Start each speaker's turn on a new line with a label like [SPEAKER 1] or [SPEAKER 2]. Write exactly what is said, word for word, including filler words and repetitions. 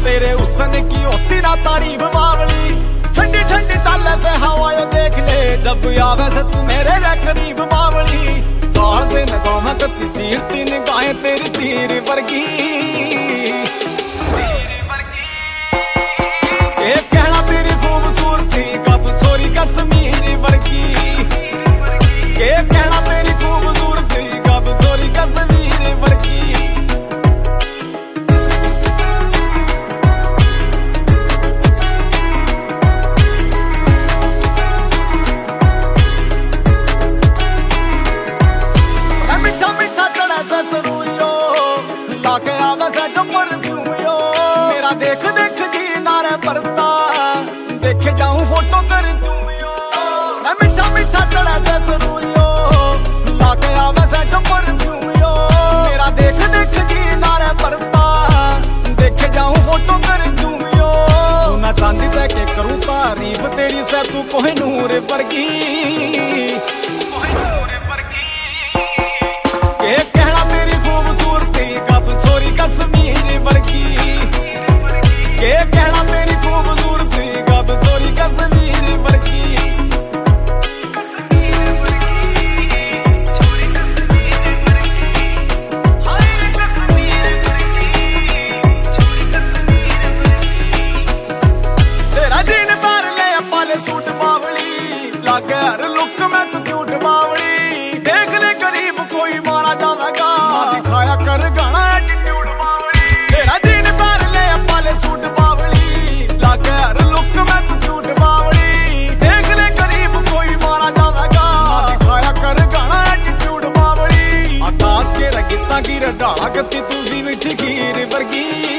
[SPEAKER 1] तेरे हुस्न की होती ना तारीफ बावली। ठंडी ठंडी चाले से हवा यो देख ले, जब आवे से तू मेरे वे करीब बावली। काल से नगाह कती चीरती निगाहें तेरी तीर वर्गी। ये कहना तेरी खूबसूरती का तू छोरी कश्मीर वर्गी। ये कहना तेरी खूबसूरती का तू छोरी कश्मीर वर्गी। लाके आवे से जो परफ्यूम यो, मेरा देख देख जी नारे परता, देखे जाऊं फोटो कर चूम यो। मैं मीठा मीठा चढ़ा से सरूर यो, लाके आवे से जो परफ्यूम यो, मेरा देख देख जी नारे परता, देखे जाऊं फोटो कर चूम यो। सोना चांदी दे के करूं तारीफ तेरी से तू कोहिनूर वर्गी। कश्मीर वर्गी। के कहना मेरी खूबसूरती का तू छोरी कश्मीर वर्गी। तेरा जीन पैर ले पाले सूट बावली, लागे हर लुक में तू क्यूट बावली। देख ले गरीब कोई मारा जावेगा, दिखाया कर गाना गिर डाला कती तू भी मिठी खीर वर्गी।